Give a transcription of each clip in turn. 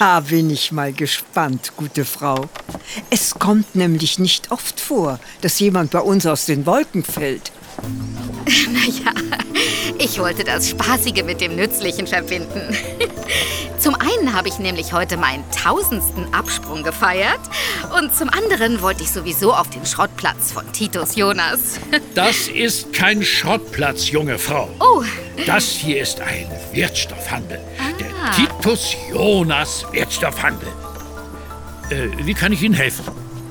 Da bin ich mal gespannt, gute Frau. Es kommt nämlich nicht oft vor, dass jemand bei uns aus den Wolken fällt. Naja, ich wollte das Spaßige mit dem Nützlichen verbinden. Zum einen habe ich nämlich heute meinen 1000. Absprung gefeiert und zum anderen wollte ich sowieso auf den Schrottplatz von Titus Jonas. Das ist kein Schrottplatz, junge Frau. Oh. Das hier ist ein Wertstoffhandel. Der Titus Jonas Wertstoffhandel. Wie kann ich Ihnen helfen?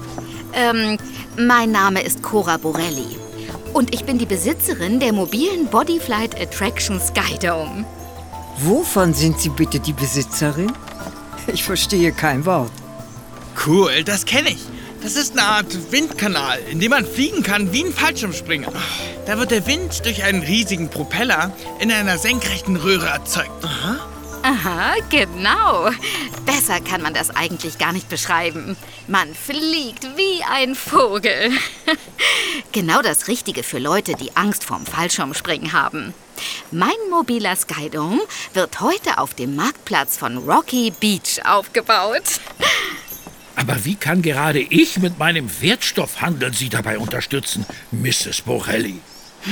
Mein Name ist Cora Borelli. Und ich bin die Besitzerin der mobilen Bodyflight Attraction Skydome. Wovon sind Sie bitte die Besitzerin? Ich verstehe kein Wort. Cool, das kenne ich. Das ist eine Art Windkanal, in dem man fliegen kann wie ein Fallschirmspringer. Da wird der Wind durch einen riesigen Propeller in einer senkrechten Röhre erzeugt. Aha, genau. Besser kann man das eigentlich gar nicht beschreiben. Man fliegt wie ein Vogel. Genau das Richtige für Leute, die Angst vorm Fallschirmspringen haben. Mein mobiler Skydome wird heute auf dem Marktplatz von Rocky Beach aufgebaut. Aber wie kann gerade ich mit meinem Wertstoffhandel Sie dabei unterstützen, Mrs. Borelli?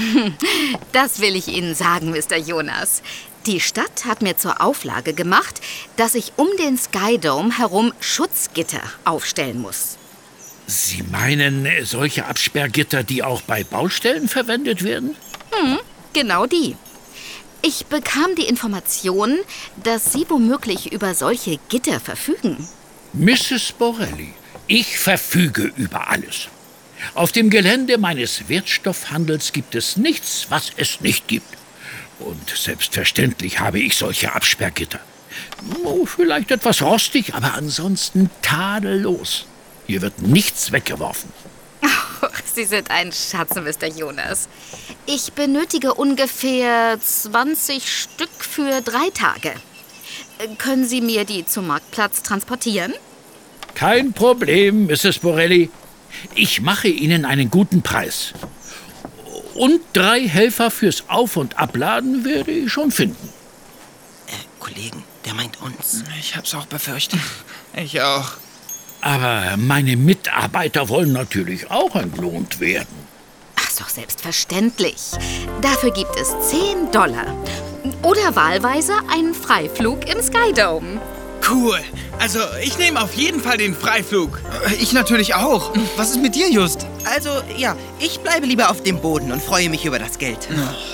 Das will ich Ihnen sagen, Mr. Jonas. Die Stadt hat mir zur Auflage gemacht, dass ich um den Skydome herum Schutzgitter aufstellen muss. Sie meinen solche Absperrgitter, die auch bei Baustellen verwendet werden? Genau die. Ich bekam die Information, dass Sie womöglich über solche Gitter verfügen. Mrs. Borelli, ich verfüge über alles. Auf dem Gelände meines Wertstoffhandels gibt es nichts, was es nicht gibt. Und selbstverständlich habe ich solche Absperrgitter. Oh, vielleicht etwas rostig, aber ansonsten tadellos. Hier wird nichts weggeworfen. Oh, Sie sind ein Schatz, Mr. Jonas. Ich benötige ungefähr 20 Stück für 3 Tage. Können Sie mir die zum Marktplatz transportieren? Kein Problem, Mrs. Borelli. Ich mache Ihnen einen guten Preis. Und 3 Helfer fürs Auf- und Abladen werde ich schon finden. Kollegen, der meint uns. Ich hab's auch befürchtet. Ich auch. Aber meine Mitarbeiter wollen natürlich auch entlohnt werden. Ach, ist doch selbstverständlich. Dafür gibt es $10. Oder wahlweise einen Freiflug im Skydome. Cool. Also, ich nehme auf jeden Fall den Freiflug. Ich natürlich auch. Was ist mit dir, Just? Also, ja, ich bleibe lieber auf dem Boden und freue mich über das Geld.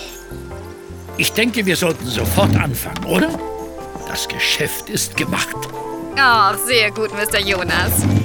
Ich denke, wir sollten sofort anfangen, oder? Das Geschäft ist gemacht. Oh, sehr gut, Mr. Jonas.